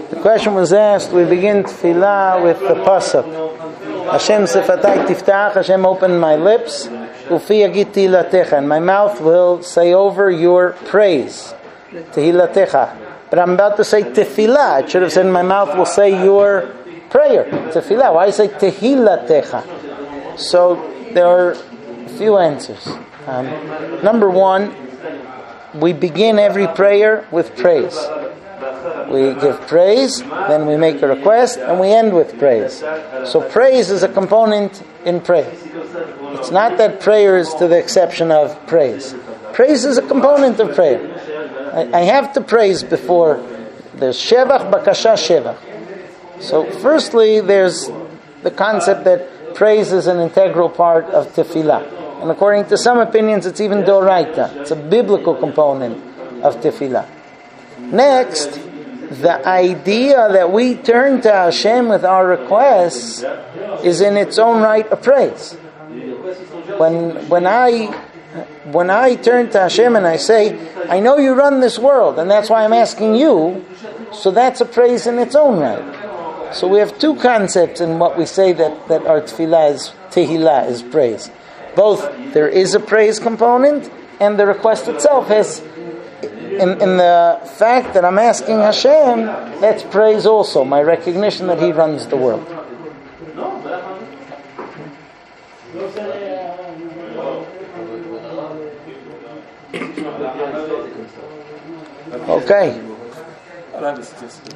The question was asked, we begin tefillah with the pasuk. Hashem sifatay tiftach, Hashem open my lips, ufi yagit tehilatecha, and my mouth will say over your praise. Tehilatecha. But I'm about to say tefillah. It should have said my mouth will say your prayer. Tefillah. Why say tehilatecha? So there are a few answers. Number one, we begin every prayer with praise. We give praise, then we make a request, and we end with praise. So praise is a component in prayer. It's not that prayer is to the exception of praise. Praise is a component of prayer. I have to praise before. There's shevach, bakasha, shevach. So firstly, there's the concept that praise is an integral part of tefillah. And according to some opinions, it's even doraita. It's a biblical component of tefillah. Next, the idea that we turn to Hashem with our requests is in its own right a praise. When I turn to Hashem and I say, I know you run this world, and that's why I'm asking you, so that's a praise in its own right. So we have two concepts in what we say that our tefillah is, tehillah is praise. Both there is a praise component, and the request itself has, in the fact that I'm asking Hashem, that's praise also, my recognition that He runs the world. Okay.